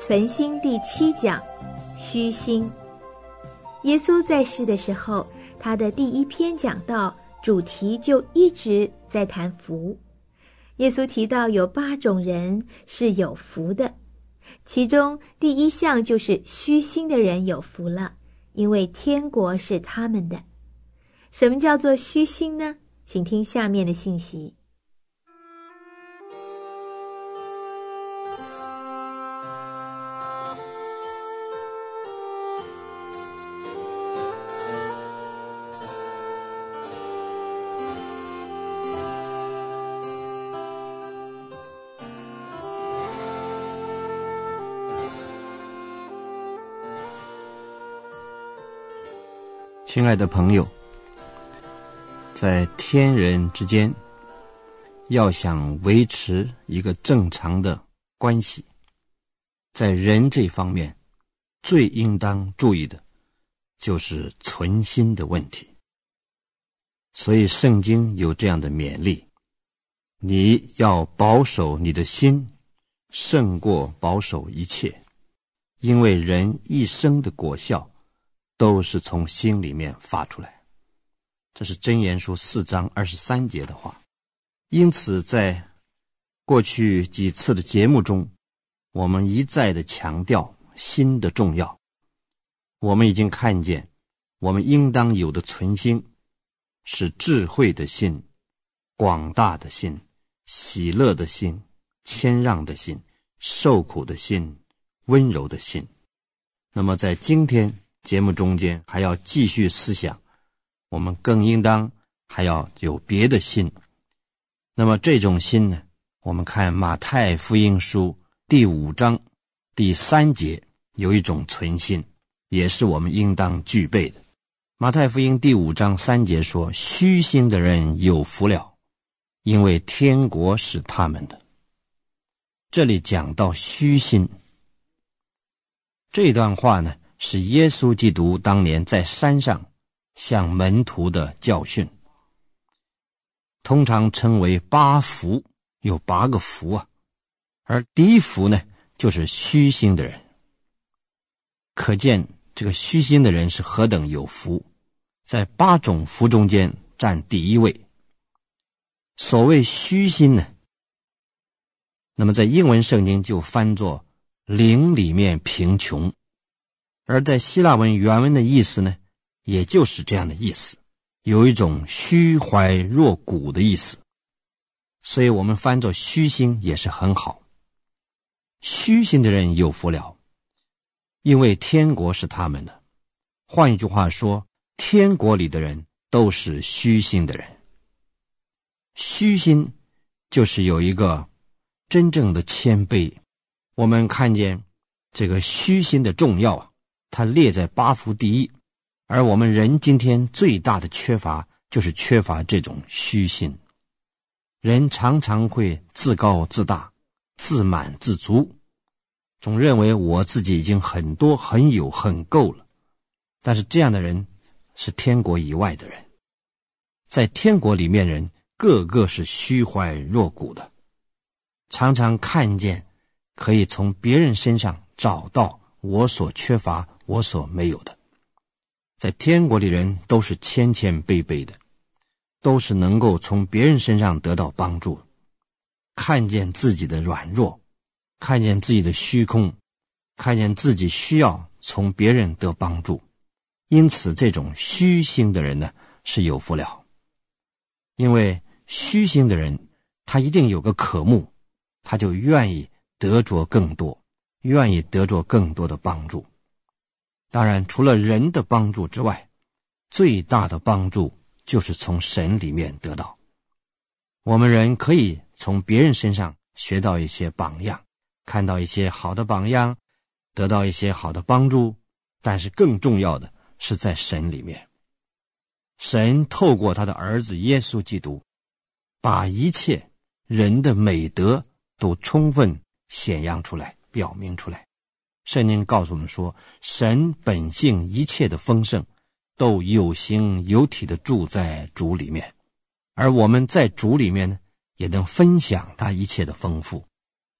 存心第7讲，虚心。耶稣在世的时候，他的第1篇讲道主题就一直在谈福。耶稣提到有8种人是有福的，其中第1项就是虚心的人有福了，因为天国是他们的。什么叫做虚心呢？请听下面的信息。 亲爱的朋友，在天人之间，要想维持一个正常的关系，在人这方面最应当注意的就是存心的问题。所以圣经有这样的勉励，你要保守你的心胜过保守一切，因为人一生的果效都是从心里面发出来。这是箴言书4章23节的话。因此在过去几次的节目中，我们一再的强调心的重要。我们已经看见我们应当有的存心是智慧的心、广大的心、喜乐的心、谦让的心、受苦的心、温柔的心。那么在今天节目中间还要继续思想，我们更应当还要有别的心。那么这种心呢，我们看马太福音书第5章第3节有一种存心，也是我们应当具备的。马太福音第5章3节说，虚心的人有福了，因为天国是他们的。这里讲到虚心，这段话呢是耶稣基督当年在山上向门徒的教训，通常称为8福，有8个福啊。而第1福呢，就是虚心的人。可见这个虚心的人是何等有福，在8种福中间占第1位。所谓虚心呢，那么在英文圣经就翻作灵里面贫穷，而在希腊文原文的意思呢，也就是这样的意思，有一种虚怀若谷的意思，所以我们翻作虚心也是很好。虚心的人有福了，因为天国是他们的。换一句话说，天国里的人都是虚心的人。虚心就是有一个真正的谦卑。我们看见这个虚心的重要啊，它列在8福第1，而我们人今天最大的缺乏就是缺乏这种虚心。人常常会自高自大、自满自足，总认为我自己已经很多、很有、很够了。但是这样的人是天国以外的人。在天国里面，人个个是虚怀若谷的，常常看见可以从别人身上找到我所缺乏、我所没有的。在天国里人都是谦谦卑卑的，都是能够从别人身上得到帮助，看见自己的软弱，看见自己的虚空，看见自己需要从别人得帮助。因此这种虚心的人呢，是有福了。因为虚心的人他一定有个渴慕，他就愿意得着更多，愿意得着更多的帮助。当然除了人的帮助之外，最大的帮助就是从神里面得到。我们人可以从别人身上学到一些榜样，看到一些好的榜样，得到一些好的帮助，但是更重要的是在神里面。神透过他的儿子耶稣基督，把一切人的美德都充分显扬出来，表明出来。圣经告诉我们说，神本性一切的丰盛都有形有体的住在主里面，而我们在主里面呢，也能分享他一切的丰富。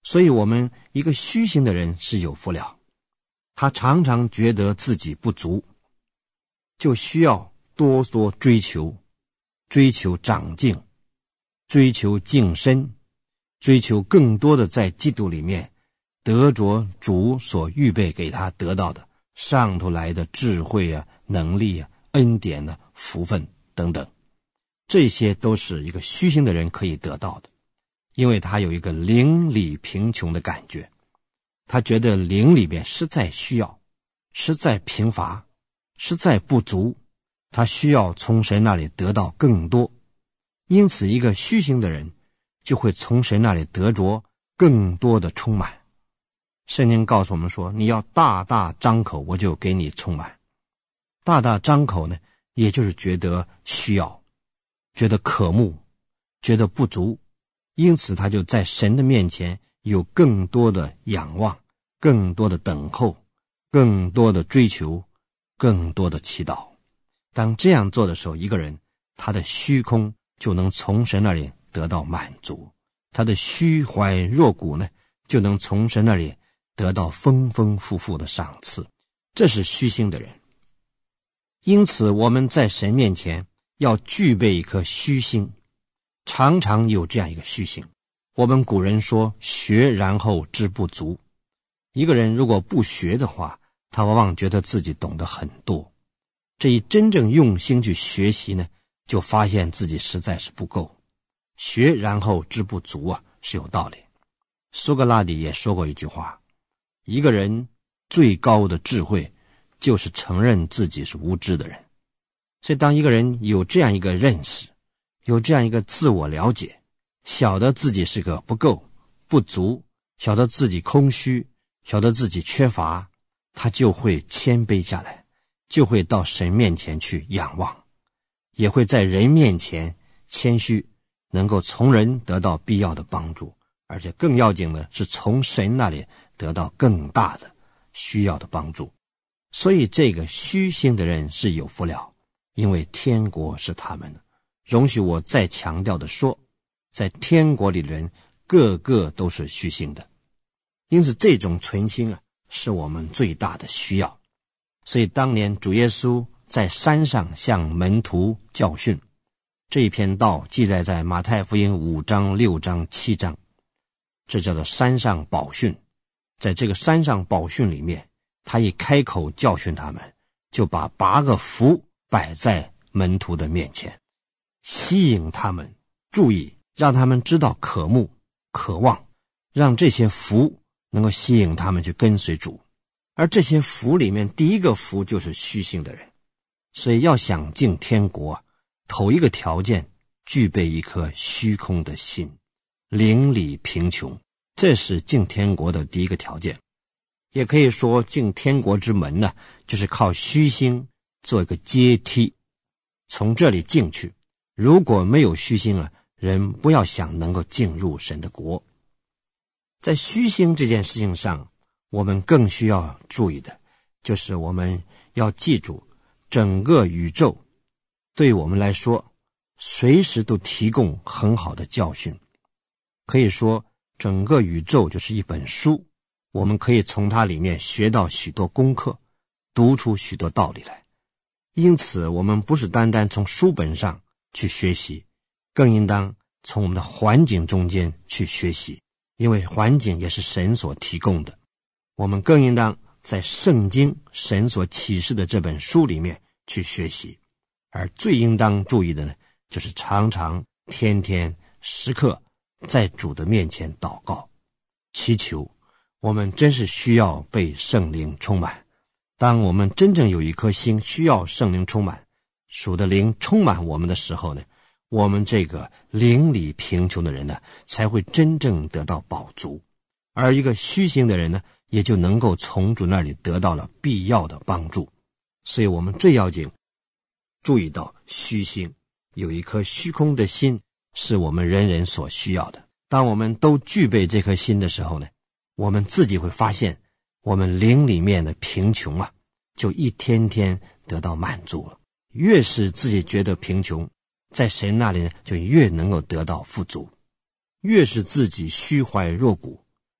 所以我们一个虚心的人是有福了，他常常觉得自己不足，就需要多多追求长进，追求晋升，追求更多的在基督里面得着主所预备给他得到的上头来的智慧啊、能力啊、恩典啊、福分等等，这些都是一个虚心的人可以得到的。因为他有一个灵里贫穷的感觉，他觉得灵里边实在需要，实在贫乏，实在不足，他需要从神那里得到更多。因此一个虚心的人就会从神那里得着更多的充满。圣经告诉我们说，你要大大张口，我就给你充满。大大张口呢，也就是觉得需要，觉得渴慕，觉得不足，因此他就在神的面前有更多的仰望，更多的等候，更多的追求，更多的祈祷。当这样做的时候，一个人他的虚空就能从神那里得到满足，他的虚怀若谷呢，就能从神那里得到丰丰富富的赏赐。这是虚心的人。因此我们在神面前要具备一颗虚心，常常有这样一个虚心。我们古人说学然后知不足，一个人如果不学的话，他往往觉得自己懂得很多，这一真正用心去学习呢，就发现自己实在是不够。学然后知不足啊，是有道理。苏格拉底也说过一句话，一个人最高的智慧就是承认自己是无知的人。所以当一个人有这样一个认识，有这样一个自我了解，晓得自己是个不够、不足，晓得自己空虚，晓得自己缺乏，他就会谦卑下来，就会到神面前去仰望，也会在人面前谦虚，能够从人得到必要的帮助，而且更要紧的是从神那里得到更大的需要的帮助。所以这个虚心的人是有福了，因为天国是他们的。容许我再强调的说，在天国里的人个个都是虚心的，因此这种存心啊，是我们最大的需要。所以当年主耶稣在山上向门徒教训，这一篇道记载在马太福音5章、6章、7章，这叫做山上宝训。在这个山上宝训里面，他一开口教训他们，就把8个福摆在门徒的面前，吸引他们注意，让他们知道渴慕、渴望，让这些福能够吸引他们去跟随主。而这些福里面，第一个福就是虚心的人。所以要想进天国，头一个条件，具备一颗虚空的心，邻里贫穷，这是进天国的第一个条件。也可以说进天国之门呢，就是靠虚心做一个阶梯，从这里进去。如果没有虚心啊，人不要想能够进入神的国。在虚心这件事情上，我们更需要注意的，就是我们要记住，整个宇宙对我们来说随时都提供很好的教训。可以说整个宇宙就是一本书，我们可以从它里面学到许多功课，读出许多道理来。因此我们不是单单从书本上去学习，更应当从我们的环境中间去学习，因为环境也是神所提供的。我们更应当在圣经神所启示的这本书里面去学习。而最应当注意的呢，就是常常天天时刻在主的面前祷告祈求。我们真是需要被圣灵充满。当我们真正有一颗心需要圣灵充满，主的灵充满我们的时候呢，我们这个邻里贫穷的人呢，才会真正得到饱足。而一个虚心的人呢，也就能够从主那里得到了必要的帮助。所以我们最要紧注意到虚心，有一颗虚空的心是我们人人所需要的。当我们都具备这颗心的时候呢，我们自己会发现我们灵里面的贫穷啊，就一天天得到满足了。越是自己觉得贫穷，在神那里呢，就越能够得到富足。越是自己虚怀若谷，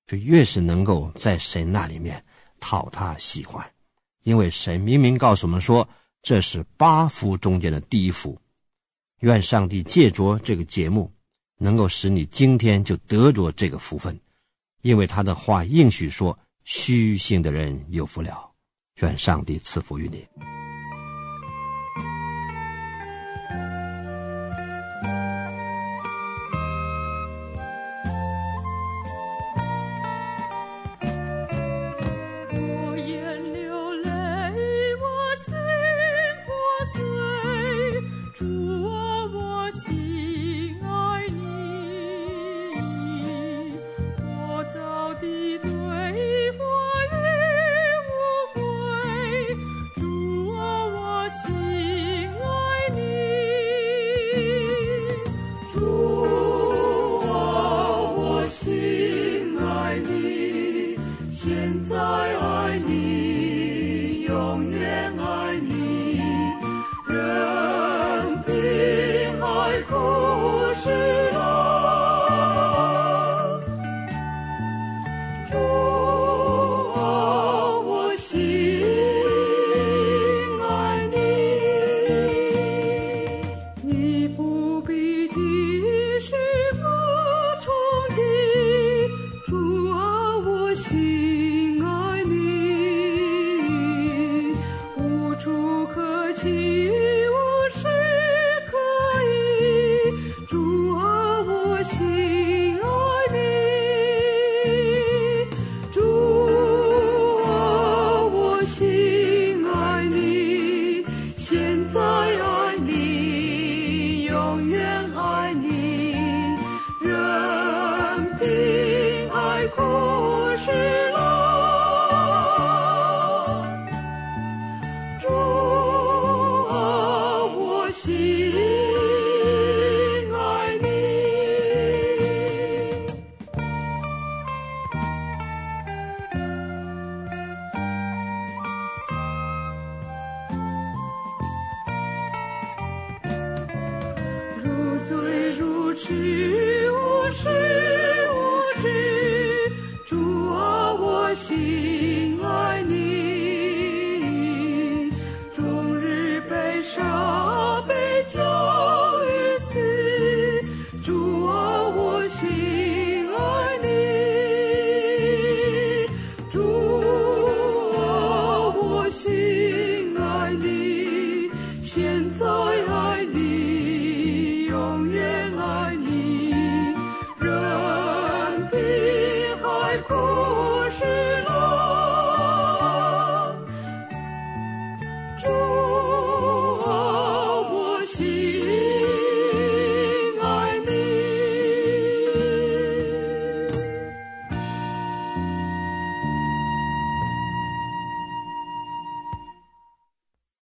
就越是能够在神那里面讨他喜欢。因为神明明告诉我们说，这是8福中间的第1福。愿上帝借着这个节目，能够使你今天就得着这个福分，因为他的话应许说，虚心的人有福了。愿上帝赐福于你。 醉如痴